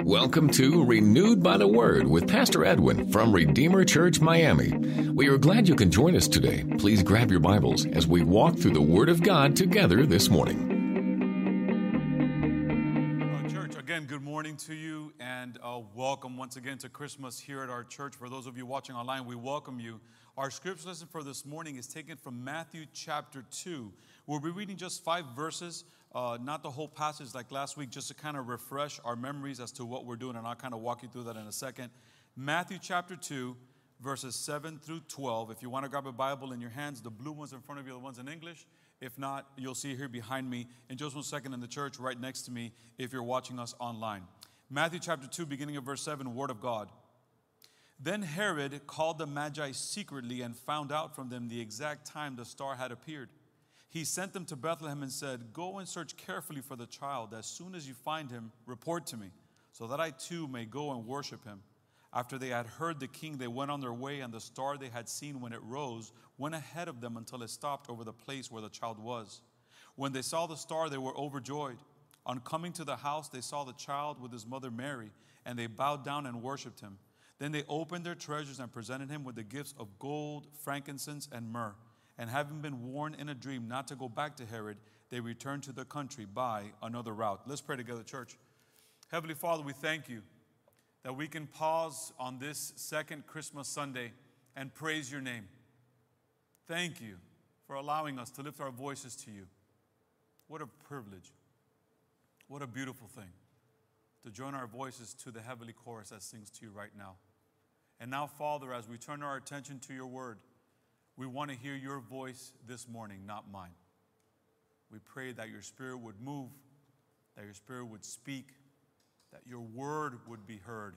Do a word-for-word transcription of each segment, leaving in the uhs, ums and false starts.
Welcome to Renewed by the Word with Pastor Edwin from Redeemer Church, Miami. We are glad you can join us today. Please grab your Bibles as we walk through the Word of God together this morning. Uh, church, again, good morning to you and uh, welcome once again to Christmas here at our church. For those of you watching online, we welcome you. Our scripture lesson for this morning is taken from Matthew chapter two. We'll be reading just five verses. Uh, not the whole passage like last week, just to kind of refresh our memories as to what we're doing, and I'll kind of walk you through that in a second. Matthew chapter two, verses seven through twelve. If you want to grab a Bible in your hands, the blue ones in front of you are the ones in English. If not, you'll see here behind me in just one second in the church right next to me if you're watching us online. Matthew chapter two, beginning of verse seven, Word of God. Then Herod called the Magi secretly and found out from them the exact time the star had appeared. He sent them to Bethlehem and said, "Go and search carefully for the child. As soon as you find him, report to me, so that I too may go and worship him." After they had heard the king, they went on their way, and the star they had seen when it rose went ahead of them until it stopped over the place where the child was. When they saw the star, they were overjoyed. On coming to the house, they saw the child with his mother Mary, and they bowed down and worshipped him. Then they opened their treasures and presented him with the gifts of gold, frankincense, and myrrh. And having been warned in a dream not to go back to Herod, they returned to the country by another route. Let's pray together, church. Heavenly Father, we thank you that we can pause on this second Christmas Sunday and praise your name. Thank you for allowing us to lift our voices to you. What a privilege. What a beautiful thing to join our voices to the heavenly chorus that sings to you right now. And now, Father, as we turn our attention to your word, we want to hear your voice this morning, not mine. We pray that your spirit would move, that your spirit would speak, that your word would be heard.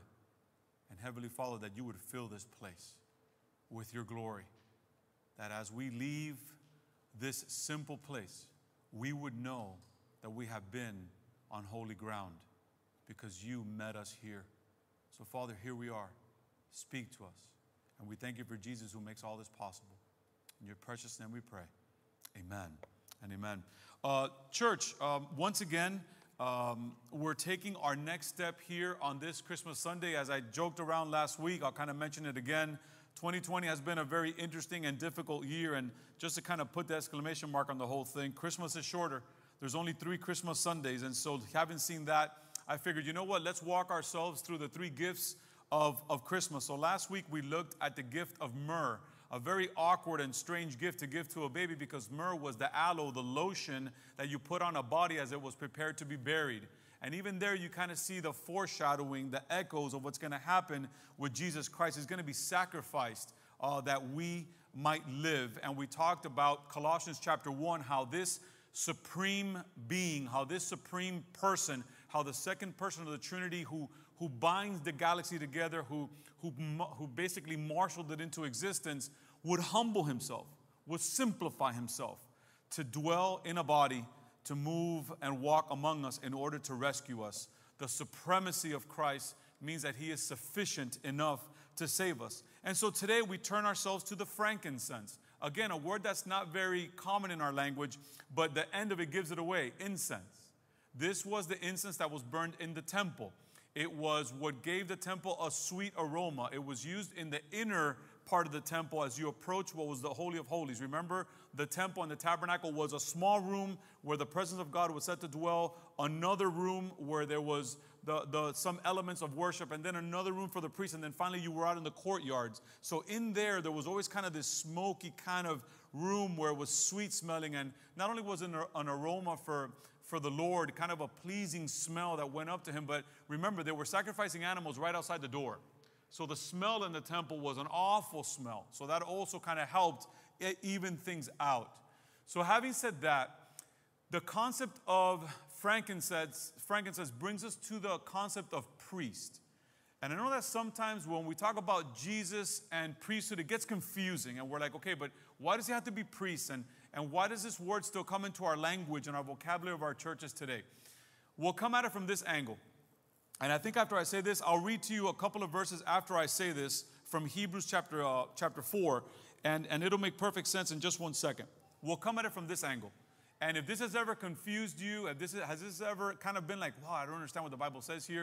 And Heavenly Father, that you would fill this place with your glory. That as we leave this simple place, we would know that we have been on holy ground because you met us here. So Father, here we are. Speak to us. And we thank you for Jesus who makes all this possible. In your precious name we pray. Amen and amen. Uh, church, um, once again, um, we're taking our next step here on this Christmas Sunday. As I joked around last week, I'll kind of mention it again. twenty twenty has been a very interesting and difficult year. And just to kind of put the exclamation mark on the whole thing, Christmas is shorter. There's only three Christmas Sundays. And so having seen that, I figured, you know what, let's walk ourselves through the three gifts of, of Christmas. So last week we looked at the gift of myrrh. A very awkward and strange gift to give to a baby because myrrh was the aloe, the lotion that you put on a body as it was prepared to be buried. And even there you kind of see the foreshadowing, the echoes of what's going to happen with Jesus Christ. He's going to be sacrificed uh, that we might live. And we talked about Colossians chapter one, how this supreme being, how this supreme person, how the second person of the Trinity who who binds the galaxy together, who, who, who basically marshaled it into existence, would humble himself, would simplify himself to dwell in a body, to move and walk among us in order to rescue us. The supremacy of Christ means that he is sufficient enough to save us. And so today we turn ourselves to the frankincense. Again, a word that's not very common in our language, but the end of it gives it away, incense. This was the incense that was burned in the temple. It was what gave the temple a sweet aroma. It was used in the inner part of the temple as you approach what was the Holy of Holies. Remember, the temple and the tabernacle was a small room where the presence of God was set to dwell, another room where there was the, the, some elements of worship, and then another room for the priests, and then finally you were out in the courtyards. So in there, there was always kind of this smoky kind of room where it was sweet smelling, and not only was it an aroma for for the Lord, kind of a pleasing smell that went up to him. But remember, they were sacrificing animals right outside the door. So the smell in the temple was an awful smell. So that also kind of helped even things out. So having said that, the concept of frankincense, frankincense brings us to the concept of priest. And I know that sometimes when we talk about Jesus and priesthood, it gets confusing. And we're like, okay, but why does he have to be priest? And And why does this word still come into our language and our vocabulary of our churches today? We'll come at it from this angle. And I think after I say this, I'll read to you a couple of verses after I say this from Hebrews chapter uh, chapter four. And, and it'll make perfect sense in just one second. We'll come at it from this angle. And if this has ever confused you, if this is, has this ever kind of been like, wow, I don't understand what the Bible says here,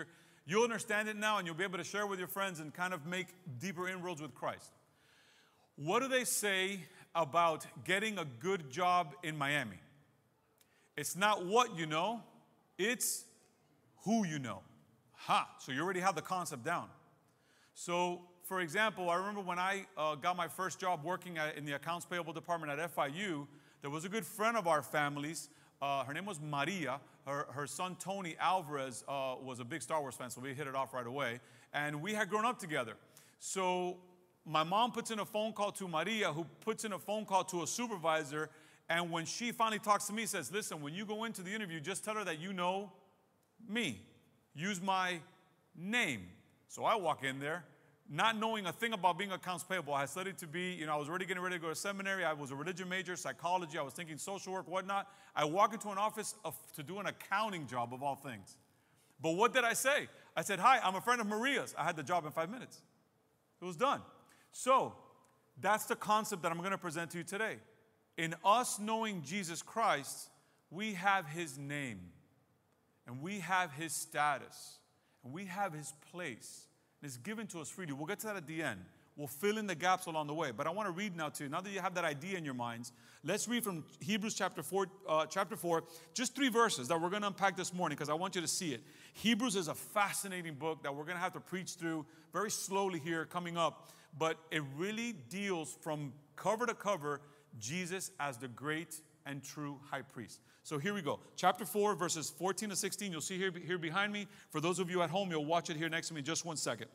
You'll understand it now, and you'll be able to share with your friends and kind of make deeper inroads with Christ. What do they say about getting a good job in Miami? It's not what you know, it's who you know. Ha! So you already have the concept down. So, for example, I remember when I uh, got my first job working at, in the accounts payable department at F I U, there was a good friend of our family's. Uh, her name was Maria. Her, her son, Tony Alvarez, uh, was a big Star Wars fan, so we hit it off right away. And we had grown up together. So my mom puts in a phone call to Maria, who puts in a phone call to a supervisor. And when she finally talks to me, says, listen, when you go into the interview, just tell her that you know me. Use my name. So I walk in there, not knowing a thing about being accounts payable. I studied to be, you know, I was already getting ready to go to seminary. I was a religion major, psychology. I was thinking social work, whatnot. I walk into an office of, to do an accounting job of all things. But what did I say? I said, hi, I'm a friend of Maria's. I had the job in five minutes. It was done. So that's the concept that I'm going to present to you today. In us knowing Jesus Christ, we have his name, and we have his status, and we have his place. It's given to us freely. We'll get to that at the end. We'll fill in the gaps along the way. But I want to read now to you. Now that you have that idea in your minds, let's read from Hebrews chapter four, uh, chapter four, just three verses that we're going to unpack this morning because I want you to see it. Hebrews is a fascinating book that we're going to have to preach through very slowly here coming up. But it really deals from cover to cover Jesus as the great and true high priest. So here we go. Chapter four, verses fourteen to sixteen. You'll see here, here behind me. For those of you at home, you'll watch it here next to me in just one second.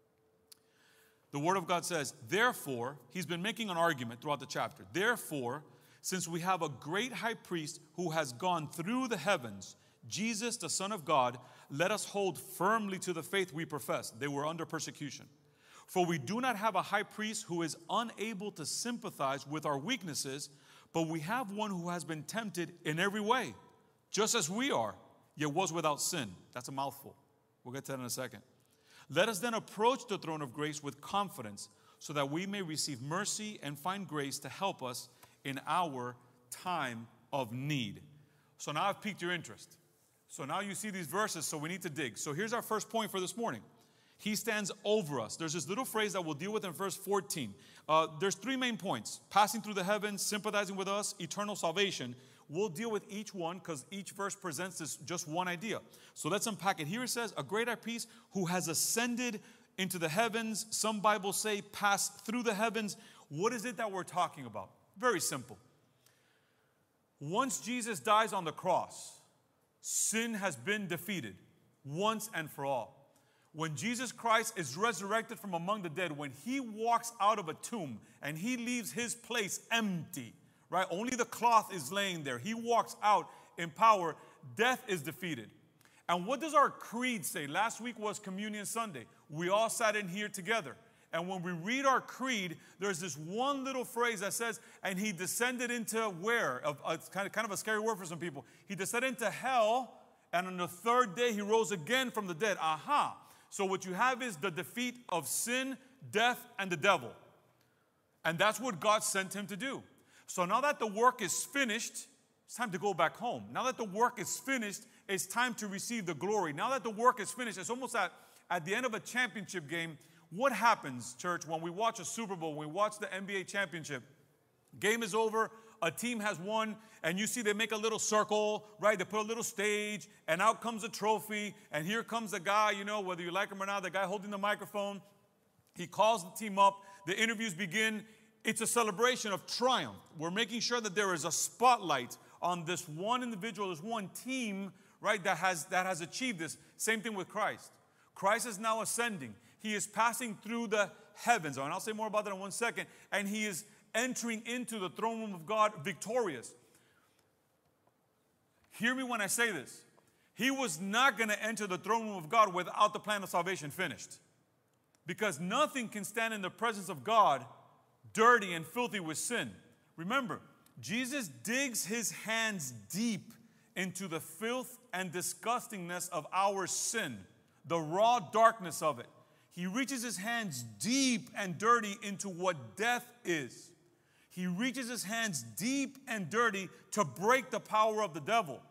The Word of God says, therefore, he's been making an argument throughout the chapter. Therefore, since we have a great high priest who has gone through the heavens, Jesus, the Son of God, let us hold firmly to the faith we profess. They were under persecution. For we do not have a high priest who is unable to sympathize with our weaknesses, but we have one who has been tempted in every way, just as we are, yet was without sin. That's a mouthful. We'll get to that in a second. Let us then approach the throne of grace with confidence so that we may receive mercy and find grace to help us in our time of need. So now I've piqued your interest. So now you see these verses, so we need to dig. So here's our first point for this morning. He stands over us. There's this little phrase that we'll deal with in verse fourteen. Uh, there's three main points. Passing through the heavens, sympathizing with us, eternal salvation. We'll deal with each one because each verse presents this just one idea. So let's unpack it. Here it says, a great high priest who has ascended into the heavens. Some Bibles say passed through the heavens. What is it that we're talking about? Very simple. Once Jesus dies on the cross, sin has been defeated once and for all. When Jesus Christ is resurrected from among the dead, when he walks out of a tomb and he leaves his place empty, right? Only the cloth is laying there. He walks out in power. Death is defeated. And what does our creed say? Last week was Communion Sunday. We all sat in here together. And when we read our creed, there's this one little phrase that says, and he descended into where? It's kind of, kind of a scary word for some people. He descended into hell, and on the third day he rose again from the dead. Aha. So what you have is the defeat of sin, death, and the devil. And that's what God sent him to do. So now that the work is finished, it's time to go back home. Now that the work is finished, it's time to receive the glory. Now that the work is finished, it's almost at, at the end of a championship game. What happens, church, when we watch a Super Bowl, when we watch the N B A championship? Game is over, a team has won, and you see they make a little circle, right? They put a little stage, and out comes a trophy, and here comes the guy, you know, whether you like him or not, the guy holding the microphone. He calls the team up. The interviews begin. It's a celebration of triumph. We're making sure that there is a spotlight on this one individual, this one team, right, that has, that has achieved this. Same thing with Christ. Christ is now ascending. He is passing through the heavens, and I'll say more about that in one second, and he is entering into the throne room of God victorious. Hear me when I say this. He was not going to enter the throne room of God without the plan of salvation finished. Because nothing can stand in the presence of God dirty and filthy with sin. Remember, Jesus digs his hands deep into the filth and disgustingness of our sin, the raw darkness of it. He reaches his hands deep and dirty into what death is. He reaches his hands deep and dirty to break the power of the devil.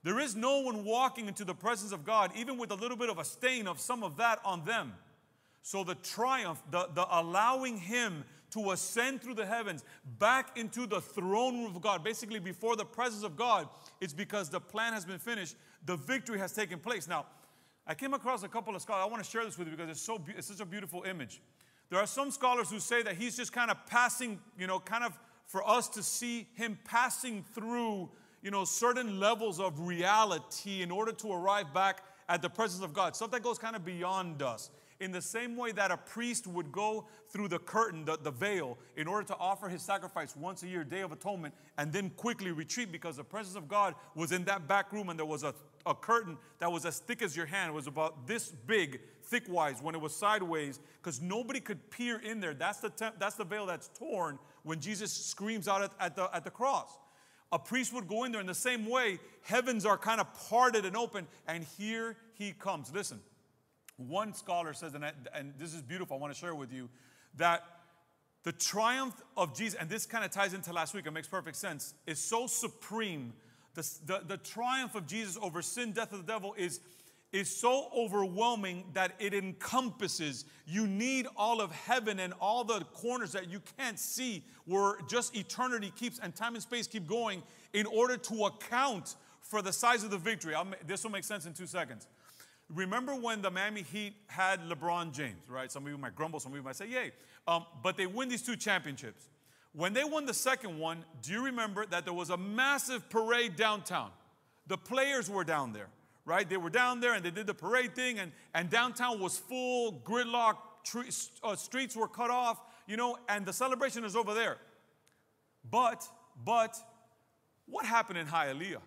There is no one walking into the presence of God, even with a little bit of a stain of some of that on them. So the triumph, the, the allowing him to ascend through the heavens back into the throne room of God, basically before the presence of God, it's because the plan has been finished. The victory has taken place. Now, I came across a couple of scholars. I want to share this with you because it's so it's such a beautiful image. There are some scholars who say that he's just kind of passing, you know, kind of for us to see him passing through, you know, certain levels of reality in order to arrive back at the presence of God. Something that goes kind of beyond us. In the same way that a priest would go through the curtain, the, the veil, in order to offer his sacrifice once a year, Day of Atonement, and then quickly retreat because the presence of God was in that back room and there was a, a curtain that was as thick as your hand. It was about this big, thick-wise, when it was sideways, because nobody could peer in there. That's the, temp, that's the veil that's torn when Jesus screams out at, at, the, at the cross. A priest would go in there in the same way. Heavens are kind of parted and open, and here he comes. Listen. One scholar says, and, I, and this is beautiful, I want to share with you, that the triumph of Jesus, and this kind of ties into last week, it makes perfect sense, is so supreme. The, the, the triumph of Jesus over sin, death, of the devil is, is so overwhelming that it encompasses. You need all of heaven and all the corners that you can't see, where just eternity keeps and time and space keep going in order to account for the size of the victory. I'll, this will make sense in two seconds. Remember when the Miami Heat had LeBron James, right? Some of you might grumble, some of you might say, yay. Um, but they win these two championships. When they won the second one, do you remember that there was a massive parade downtown? The players were down there, right? They were down there and they did the parade thing, and, and downtown was full, gridlock, tre- uh, streets were cut off, you know, and the celebration is over there. But, but, what happened in Hialeah?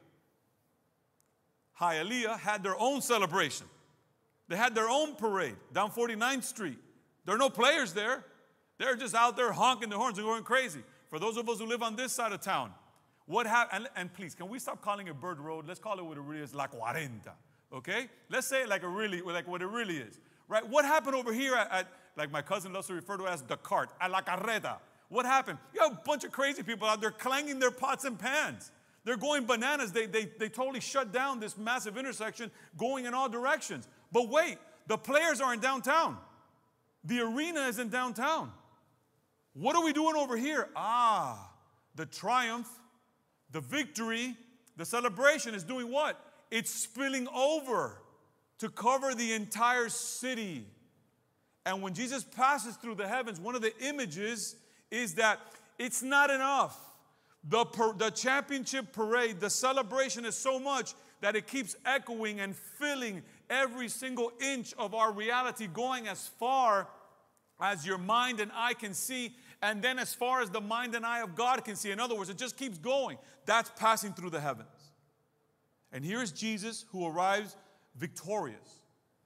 Hialeah had their own celebration. They had their own parade down forty-ninth Street. There are no players there. They're just out there honking their horns and going crazy. For those of us who live on this side of town, what happened? And, and please, can we stop calling it Bird Road? Let's call it what it really is, La Cuarenta. Okay? Let's say it like it really, like what it really is. Right? What happened over here at, at like my cousin loves to refer to it as the cart, at La Carreta? What happened? You have a bunch of crazy people out there clanging their pots and pans. They're going bananas. They, they, they totally shut down this massive intersection going in all directions. But wait, the players are in downtown. The arena is in downtown. What are we doing over here? Ah, the triumph, the victory, the celebration is doing what? It's spilling over to cover the entire city. And when Jesus passes through the heavens, one of the images is that it's not enough. The, per, the championship parade, the celebration is so much that it keeps echoing and filling every single inch of our reality, going as far as your mind and eye can see, and then as far as the mind and eye of God can see. In other words, it just keeps going. That's passing through the heavens. And here is Jesus who arrives victorious.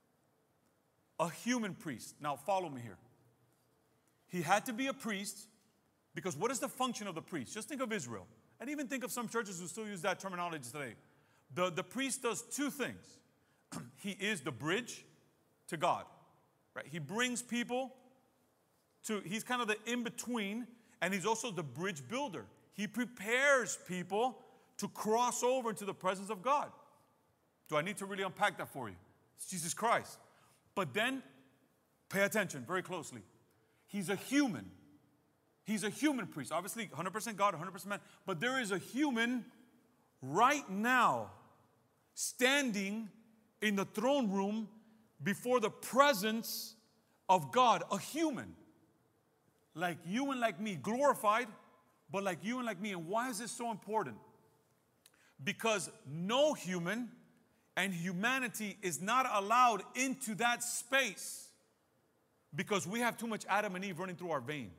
A human priest. Now follow me here. He had to be a priest. Because what is the function of the priest? Just think of Israel. And even think of some churches who still use that terminology today. The, the priest does two things. He is the bridge to God. Right? He brings people to, he's kind of the in-between, and he's also the bridge builder. He prepares people to cross over into the presence of God. Do I need to really unpack that for you? It's Jesus Christ. But then, pay attention very closely. He's a human. He's a human priest, obviously one hundred percent God, one hundred percent man. But there is a human right now standing in the throne room before the presence of God. A human. Like you and like me, glorified, but like you and like me. And why is this so important? Because no human and humanity is not allowed into that space because we have too much Adam and Eve running through our veins.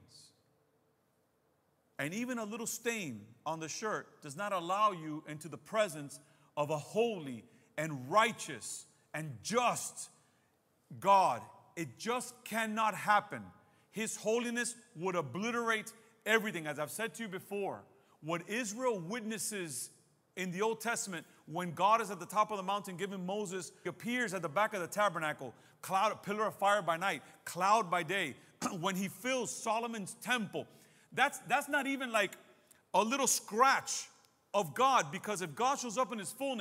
And even a little stain on the shirt does not allow you into the presence of a holy and righteous and just God. It just cannot happen. His holiness would obliterate everything. As I've said to you before, what Israel witnesses in the Old Testament, when God is at the top of the mountain giving Moses, he appears at the back of the tabernacle, cloud, pillar of fire by night, cloud by day. When he fills Solomon's temple, That's, that's not even like a little scratch of God, because if God shows up in his fullness,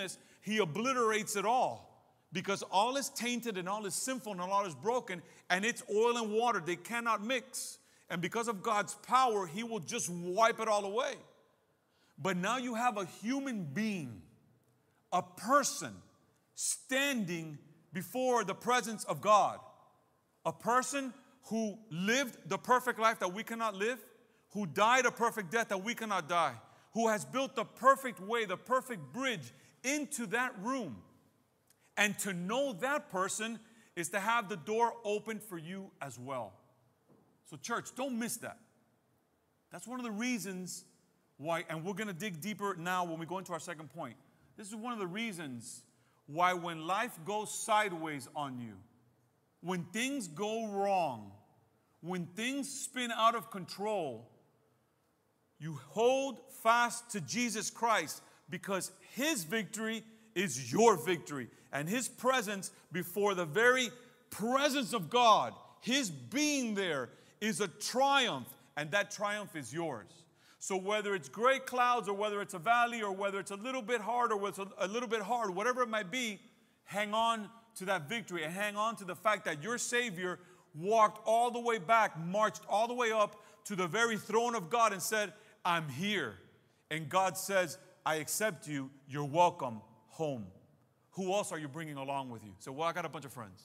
he obliterates it all. Because all is tainted and all is sinful and all is broken, and it's oil and water. They cannot mix. And because of God's power, he will just wipe it all away. But now you have a human being, a person, standing before the presence of God. A person who lived the perfect life that we cannot live, who died a perfect death that we cannot die, who has built the perfect way, the perfect bridge into that room. And to know that person is to have the door open for you as well. So church, don't miss that. That's one of the reasons why, and we're going to dig deeper now when we go into our second point. This is one of the reasons why when life goes sideways on you, when things go wrong, when things spin out of control, you hold fast to Jesus Christ because his victory is your victory. And his presence before the very presence of God, his being there is a triumph, and that triumph is yours. So whether it's gray clouds or whether it's a valley or whether it's a little bit hard or whether it's a little bit hard, whatever it might be, hang on to that victory and hang on to the fact that your Savior walked all the way back, marched all the way up to the very throne of God and said, I'm here. And God says, I accept you. You're welcome home. Who else are you bringing along with you? So, well, I got a bunch of friends.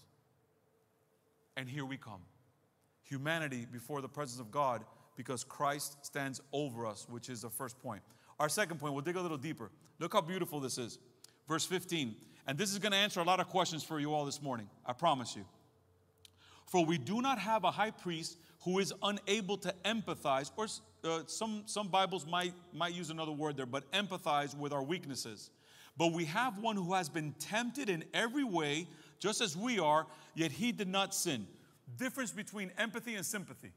And here we come. Humanity before the presence of God because Christ stands over us, which is the first point. Our second point, we'll dig a little deeper. Look how beautiful this is. Verse fifteen. And this is going to answer a lot of questions for you all this morning. I promise you. For we do not have a high priest who is unable to empathize, or uh, some, some Bibles might, might use another word there, but empathize with our weaknesses. But we have one who has been tempted in every way, just as we are, yet he did not sin. Difference between empathy and sympathy.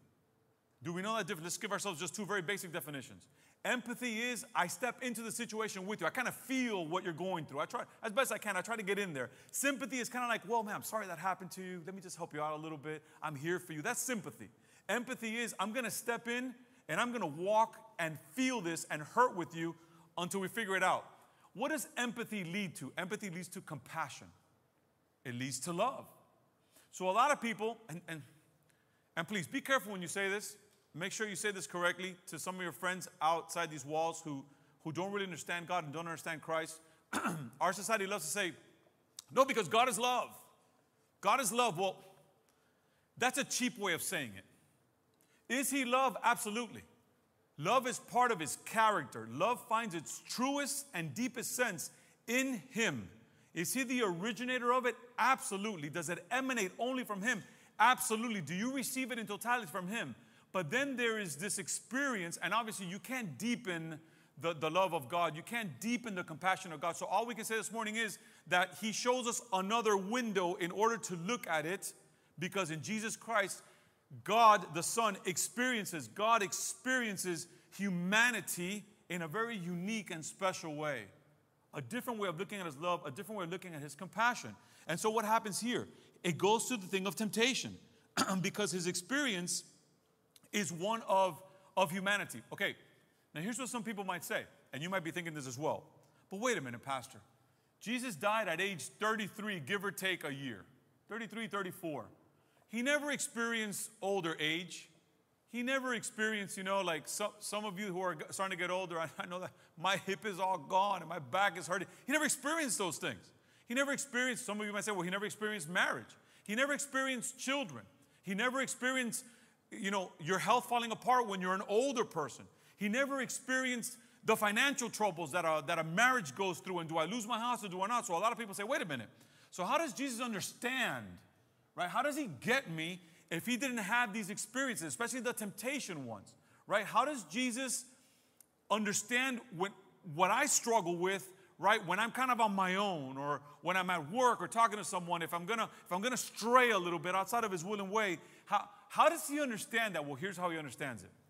Do we know that difference? Let's give ourselves just two very basic definitions. Empathy is I step into the situation with you. I kind of feel what you're going through. I try, as best I can, I try to get in there. Sympathy is kind of like, well, man, I'm sorry that happened to you. Let me just help you out a little bit. I'm here for you. That's sympathy. Empathy is I'm going to step in and I'm going to walk and feel this and hurt with you until we figure it out. What does empathy lead to? Empathy leads to compassion. It leads to love. So a lot of people, and, and, and please be careful when you say this. Make sure you say this correctly to some of your friends outside these walls who, who don't really understand God and don't understand Christ. Our society loves to say, no, because God is love. God is love. Well, that's a cheap way of saying it. Is he love? Absolutely. Love is part of his character. Love finds its truest and deepest sense in him. Is he the originator of it? Absolutely. Does it emanate only from him? Absolutely. Do you receive it in totality from him? But then there is this experience, and obviously you can't deepen the, the love of God. You can't deepen the compassion of God. So all we can say this morning is that he shows us another window in order to look at it, because in Jesus Christ, God the Son experiences, God experiences humanity in a very unique and special way. A different way of looking at his love, a different way of looking at his compassion. And so what happens here? It goes to the thing of temptation because his experience is one of, of humanity. Okay, now here's what some people might say, and you might be thinking this as well. But wait a minute, Pastor. Jesus died at age thirty-three, give or take a year. thirty-three, thirty-four. He never experienced older age. He never experienced, you know, like some, some of you who are starting to get older, I, I know that my hip is all gone and my back is hurting. He never experienced those things. He never experienced, some of you might say, well, he never experienced marriage. He never experienced children. He never experienced, you know, your health falling apart when you're an older person. He never experienced the financial troubles that a, that a marriage goes through, and do I lose my house or do I not? So a lot of people say, wait a minute. So how does Jesus understand, right? How does he get me if he didn't have these experiences, especially the temptation ones, right? How does Jesus understand when, what I struggle with, right, when I'm kind of on my own, or when I'm at work or talking to someone, if I'm gonna, if I'm gonna stray a little bit outside of his will and way, how, how does he understand that? Well, here's how he understands it.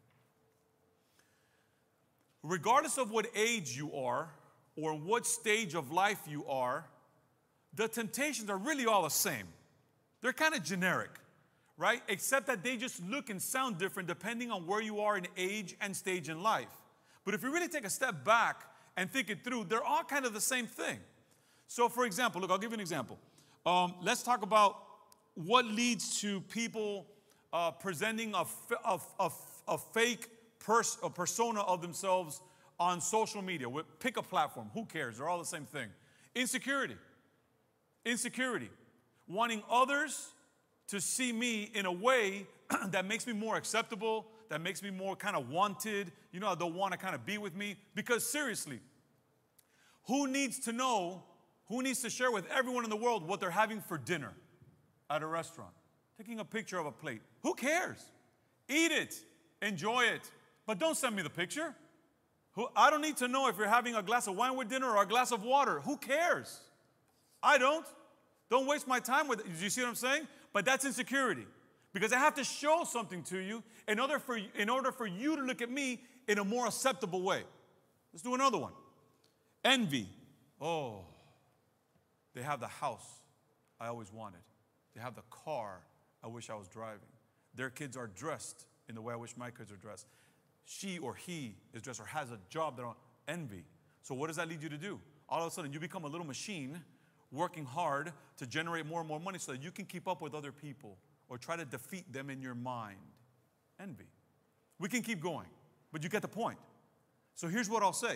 Regardless of what age you are or what stage of life you are, the temptations are really all the same. They're kind of generic, right? Except that they just look and sound different depending on where you are in age and stage in life. But if you really take a step back and think it through, they're all kind of the same thing. So, for example, look, I'll give you an example. Um, let's talk about what leads to people uh, presenting a, a, a, a fake pers a persona of themselves on social media. Pick a platform. Who cares? They're all the same thing. Insecurity. Insecurity. Wanting others to see me in a way that makes me more acceptable, that makes me more kind of wanted. You know, they'll want to kind of be with me. Because seriously, who needs to know, who needs to share with everyone in the world what they're having for dinner at a restaurant? Taking a picture of a plate. Who cares? Eat it. Enjoy it. But don't send me the picture. Who, I don't need to know if you're having a glass of wine with dinner or a glass of water. Who cares? I don't. Don't waste my time with it. Do you see what I'm saying? But that's insecurity. Because I have to show something to you in order for, in order for you to look at me in a more acceptable way. Let's do another one. Envy. Oh, they have the house I always wanted. They have the car I wish I was driving. Their kids are dressed in the way I wish my kids are dressed. She or he is dressed or has a job that I envy. So what does that lead you to do? All of a sudden, you become a little machine working hard to generate more and more money so that you can keep up with other people or try to defeat them in your mind. Envy. We can keep going, but you get the point. So here's what I'll say.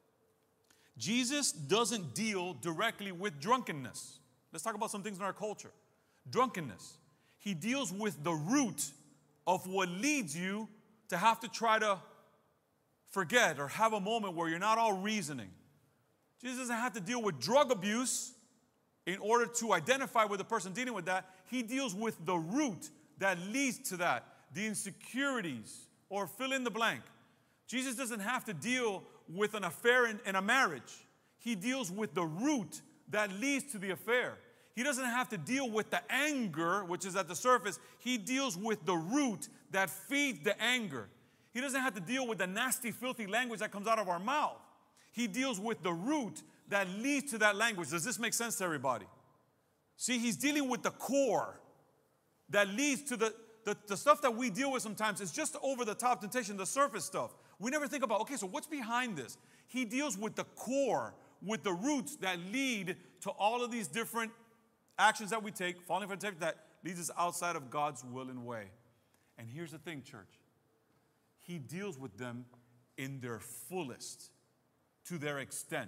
Jesus doesn't deal directly with drunkenness. Let's talk about some things in our culture. Drunkenness. He deals with the root of what leads you to have to try to forget or have a moment where you're not all reasoning. Jesus doesn't have to deal with drug abuse in order to identify with the person dealing with that. He deals with the root that leads to that, the insecurities, or fill in the blank. Jesus doesn't have to deal with an affair in, in a marriage. He deals with the root that leads to the affair. He doesn't have to deal with the anger, which is at the surface. He deals with the root that feeds the anger. He doesn't have to deal with the nasty, filthy language that comes out of our mouth. He deals with the root that leads to that language. Does this make sense to everybody? See, he's dealing with the core that leads to the, the, the stuff that we deal with sometimes. It's just over-the-top temptation, the surface stuff. We never think about, okay, so what's behind this? He deals with the core, with the roots that lead to all of these different actions that we take, falling for temptation that leads us outside of God's will and way. And here's the thing, church. He deals with them in their fullest, to their extent.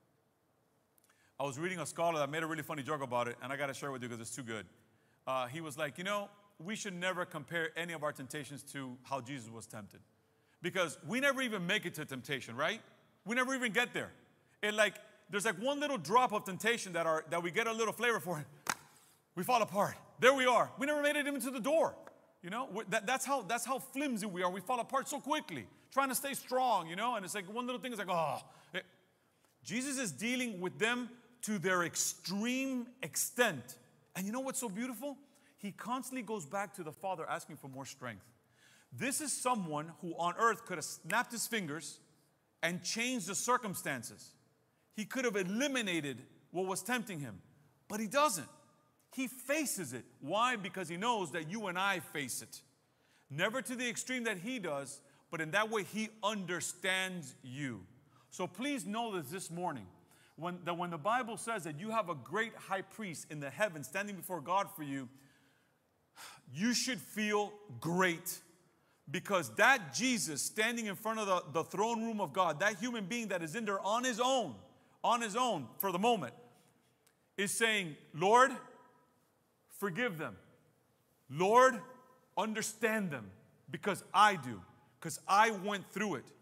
I was reading a scholar that made a really funny joke about it, and I got to share it with you because it's too good. Uh, he was like, you know, we should never compare any of our temptations to how Jesus was tempted. Because we never even make it to temptation, right? We never even get there. It like, there's like one little drop of temptation that, are, that we get a little flavor for. We fall apart. There we are. We never made it even to the door. You know, that, that's, how, that's how flimsy we are. We fall apart so quickly, trying to stay strong, you know, and it's like one little thing is like, oh. It, Jesus is dealing with them to their extreme extent. And you know what's so beautiful? He constantly goes back to the Father asking for more strength. This is someone who on earth could have snapped his fingers and changed the circumstances. He could have eliminated what was tempting him, but he doesn't. He faces it. Why? Because he knows that you and I face it. Never to the extreme that he does, but in that way he understands you. So please know this this morning, when, that when the Bible says that you have a great high priest in the heavens standing before God for you, you should feel great. Because that Jesus standing in front of the, the throne room of God, that human being that is in there on his own, on his own for the moment, is saying, Lord, forgive them. Lord, understand them because I do, because I went through it.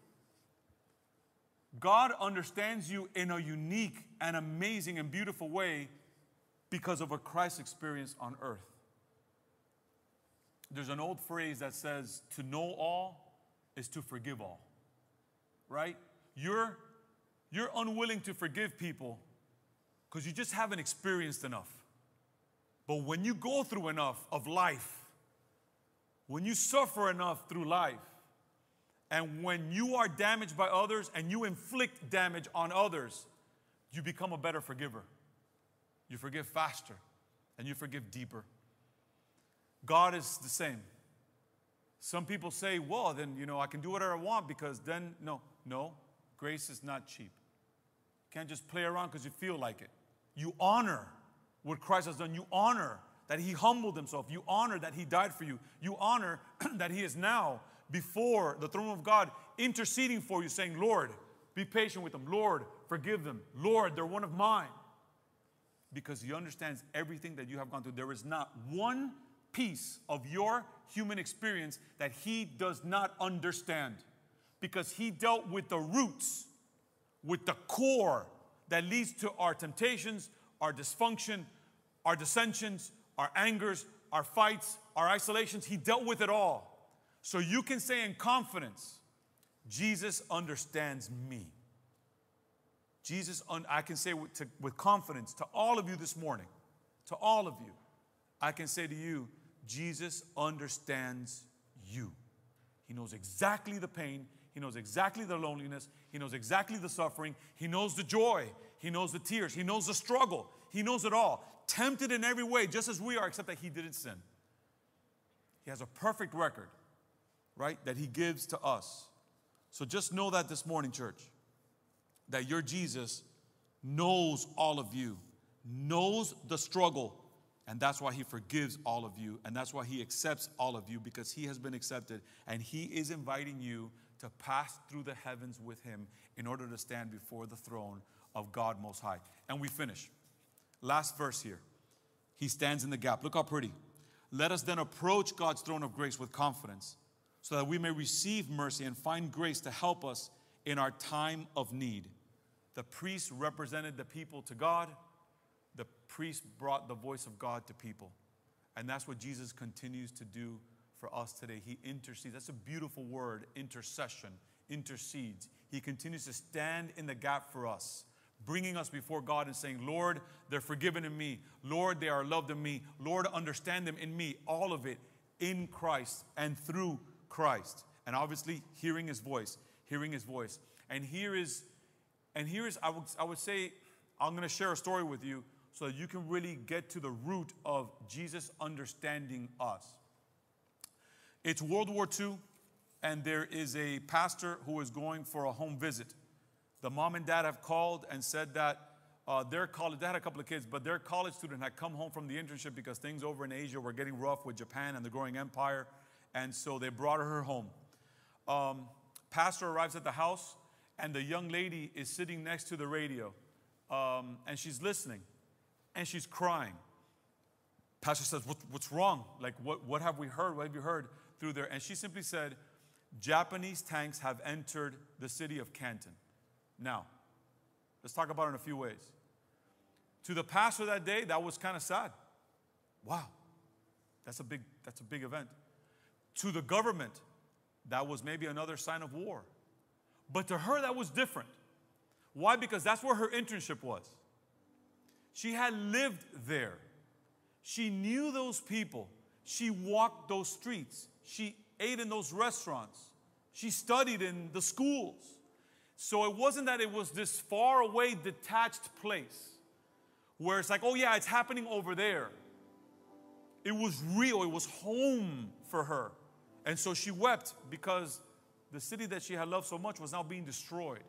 God understands you in a unique and amazing and beautiful way because of what Christ experienced on earth. There's an old phrase that says, to know all is to forgive all, right? You're, you're unwilling to forgive people because you just haven't experienced enough. But when you go through enough of life, when you suffer enough through life, and when you are damaged by others and you inflict damage on others, you become a better forgiver. You forgive faster and you forgive deeper. God is the same. Some people say, well, then, you know, I can do whatever I want because then, no, no, grace is not cheap. You can't just play around because you feel like it. You honor what Christ has done. You honor that he humbled himself. You honor that he died for you. You honor that he is now before the throne of God interceding for you, saying, Lord, be patient with them. Lord, forgive them. Lord, they're one of mine. Because he understands everything that you have gone through. There is not one piece of your human experience that he does not understand. Because he dealt with the roots, with the core that leads to our temptations, our dysfunction, our dissensions, our angers, our fights, our isolations. He dealt with it all. So you can say in confidence, Jesus understands me. Jesus, un- I can say with, to, with confidence to all of you this morning, to all of you, I can say to you, Jesus understands you. He knows exactly the pain. He knows exactly the loneliness. He knows exactly the suffering. He knows the joy. He knows the tears. He knows the struggle. He knows it all. Tempted in every way, just as we are, except that he didn't sin. He has a perfect record, right, that he gives to us. So just know that this morning, church, that your Jesus knows all of you, knows the struggle, and that's why he forgives all of you, and that's why he accepts all of you, because he has been accepted, and he is inviting you to pass through the heavens with him in order to stand before the throne of God Most High. And we finish. Last verse here. He stands in the gap. Look how pretty. Let us then approach God's throne of grace with confidence, so that we may receive mercy and find grace to help us in our time of need. The priest represented the people to God. The priest brought the voice of God to people. And that's what Jesus continues to do for us today. He intercedes. That's a beautiful word, intercession, intercedes. He continues to stand in the gap for us, bringing us before God and saying, Lord, they're forgiven in me. Lord, they are loved in me. Lord, understand them in me. All of it in Christ and through Christ. And obviously hearing his voice, hearing his voice. And here is, and here is, I would, I would say, I'm going to share a story with you so that you can really get to the root of Jesus understanding us. It's World War Two, and there is a pastor who is going for a home visit. The mom and dad have called and said that uh, their college, they had a couple of kids, but their college student had come home from the internship because things over in Asia were getting rough with Japan and the growing empire. And so they brought her home. Um, pastor arrives at the house, and the young lady is sitting next to the radio. Um, and she's listening, and she's crying. Pastor says, what, what's wrong? Like, what, what have we heard? What have you heard through there? And she simply said, Japanese tanks have entered the city of Canton. Now, let's talk about it in a few ways. To the pastor that day, that was kind of sad. Wow, that's a big, that's a big event. To the government, that was maybe another sign of war. But to her, that was different. Why? Because that's where her internship was. She had lived there. She knew those people. She walked those streets. She ate in those restaurants. She studied in the schools. So it wasn't that it was this far away, detached place where it's like, oh yeah, it's happening over there. It was real. It was home for her. And so she wept because the city that she had loved so much was now being destroyed.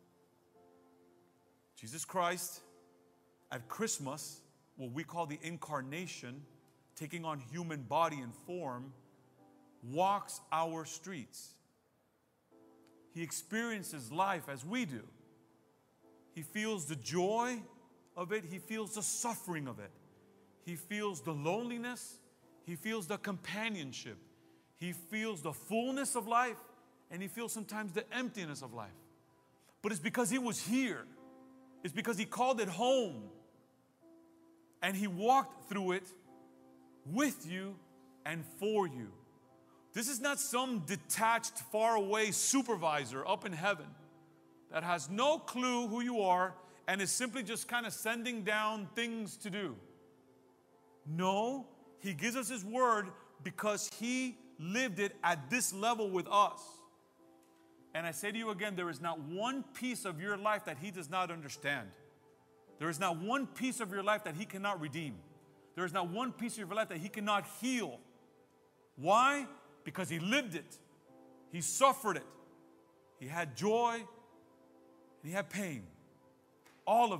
Jesus Christ, at Christmas, what we call the incarnation, taking on human body and form, walks our streets. He experiences life as we do. He feels the joy of it. He feels the suffering of it. He feels the loneliness. He feels the companionship. He feels the fullness of life, and he feels sometimes the emptiness of life. But it's because he was here. It's because he called it home. And he walked through it with you and for you. This is not some detached, faraway supervisor up in heaven that has no clue who you are and is simply just kind of sending down things to do. No, he gives us his word because he lived it at this level with us. And I say to you again, there is not one piece of your life that he does not understand. There is not one piece of your life that he cannot redeem. There is not one piece of your life that he cannot heal. Why? Because he lived it. He suffered it. He had joy. And he had pain. All of it.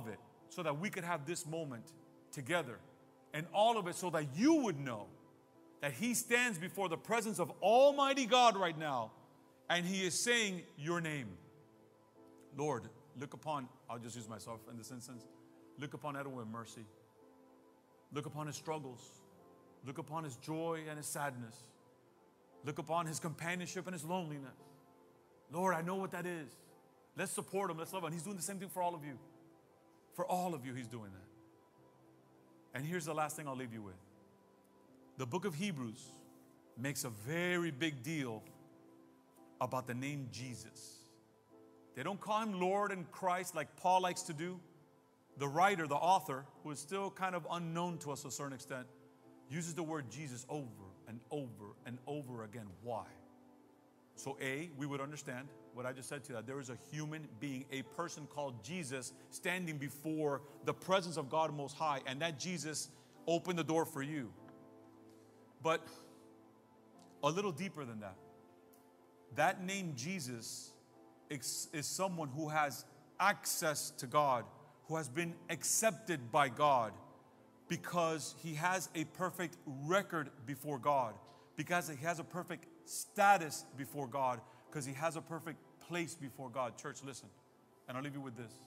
so that we could have this moment together. And all of it so that you would know that he stands before the presence of Almighty God right now, and he is saying your name. Lord, look upon, I'll just use myself in this instance, look upon Edwin with mercy. Look upon his struggles. Look upon his joy and his sadness. Look upon his companionship and his loneliness. Lord, I know what that is. Let's support him. Let's love him. He's doing the same thing for all of you. For all of you, he's doing that. And here's the last thing I'll leave you with. The book of Hebrews makes a very big deal about the name Jesus. They don't call him Lord and Christ like Paul likes to do. The writer, the author, who is still kind of unknown to us to a certain extent, uses the word Jesus over and over and over again. Why? So A, we would understand what I just said to you, that there is a human being, a person called Jesus, standing before the presence of God Most High, and that Jesus opened the door for you. But a little deeper than that, that name Jesus is someone who has access to God, who has been accepted by God because he has a perfect record before God, because he has a perfect status before God, because he has a perfect place before God. Church, listen, and I'll leave you with this.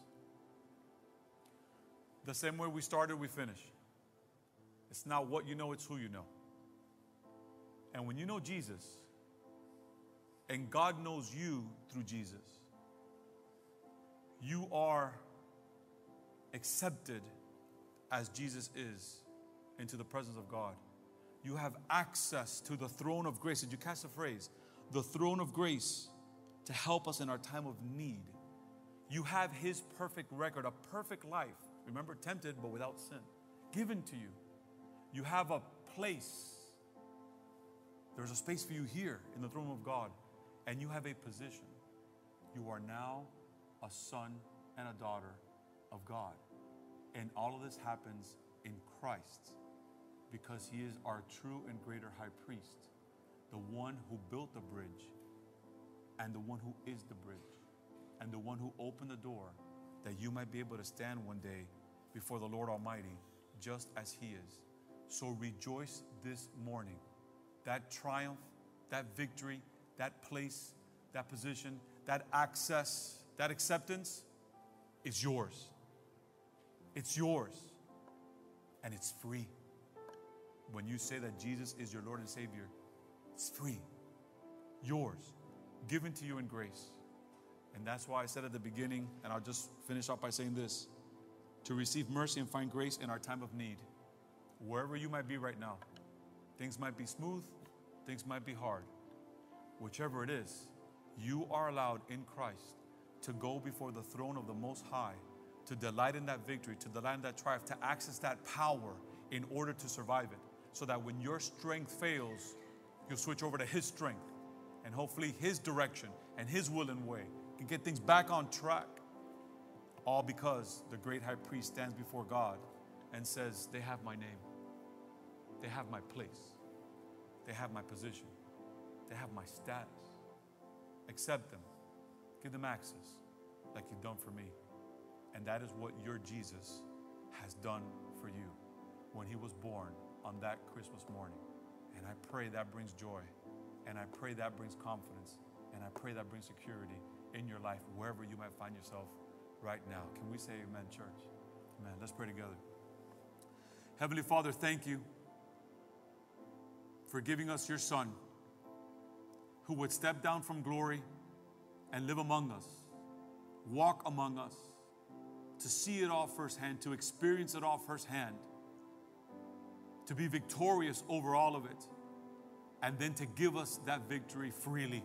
The same way we started, we finish. It's not what you know, it's who you know. And when you know Jesus, and God knows you through Jesus, you are accepted as Jesus is into the presence of God. You have access to the throne of grace. Did you catch the phrase? The throne of grace to help us in our time of need. You have his perfect record, a perfect life. Remember, tempted but without sin, given to you. You have a place. There's a space for you here in the throne of God. And you have a position. You are now a son and a daughter of God. And all of this happens in Christ because he is our true and greater high priest, the one who built the bridge and the one who is the bridge and the one who opened the door that you might be able to stand one day before the Lord Almighty just as he is. So rejoice this morning. That triumph, that victory, that place, that position, that access, that acceptance is yours. It's yours. And it's free. When you say that Jesus is your Lord and Savior, it's free. Yours. Given to you in grace. And that's why I said at the beginning, and I'll just finish up by saying this, to receive mercy and find grace in our time of need. Wherever you might be right now, things might be smooth, things might be hard. Whichever it is, you are allowed in Christ to go before the throne of the Most High, to delight in that victory, to delight in that triumph, to access that power in order to survive it. So that when your strength fails, you'll switch over to his strength and hopefully his direction and his will and way can get things back on track. All because the great high priest stands before God and says, they have my name. They have my place. They have my position. They have my status. Accept them. Give them access like you've done for me. And that is what your Jesus has done for you when he was born on that Christmas morning. And I pray that brings joy. And I pray that brings confidence. And I pray that brings security in your life, wherever you might find yourself right now. Can we say amen, church? Amen. Let's pray together. Heavenly Father, thank you for giving us your Son, who would step down from glory and live among us, walk among us, to see it all firsthand, to experience it all firsthand, to be victorious over all of it, and then to give us that victory freely.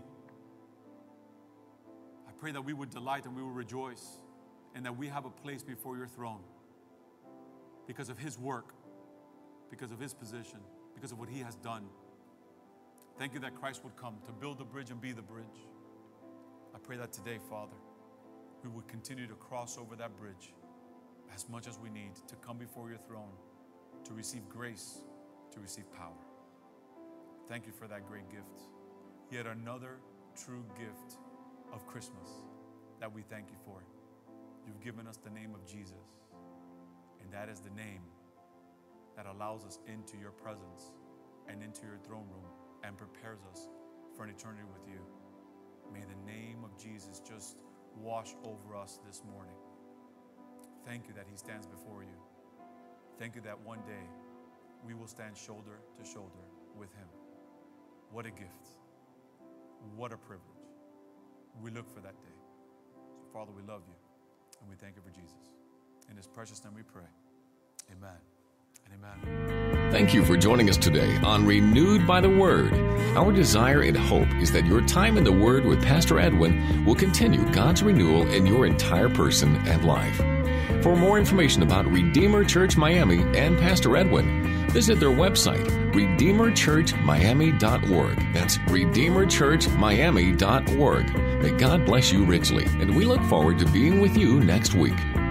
I pray that we would delight and we would rejoice, and that we have a place before your throne because of his work, because of his position, because of what he has done. Thank you that Christ would come to build the bridge and be the bridge. I pray that today, Father, we would continue to cross over that bridge as much as we need to come before your throne, to receive grace, to receive power. Thank you for that great gift. Yet another true gift of Christmas that we thank you for. You've given us the name of Jesus. And that is the name that allows us into your presence and into your throne room and prepares us for an eternity with you. May the name of Jesus just wash over us this morning. Thank you that he stands before you. Thank you that one day we will stand shoulder to shoulder with him. What a gift. What a privilege. We look for that day. So, Father, we love you and we thank you for Jesus. In his precious name we pray. Amen and amen. Thank you for joining us today on Renewed by the Word. Our desire and hope is that your time in the Word with Pastor Edwin will continue God's renewal in your entire person and life. For more information about Redeemer Church Miami and Pastor Edwin, visit their website, redeemer church miami dot org. That's redeemer church miami dot org. May God bless you richly, and we look forward to being with you next week.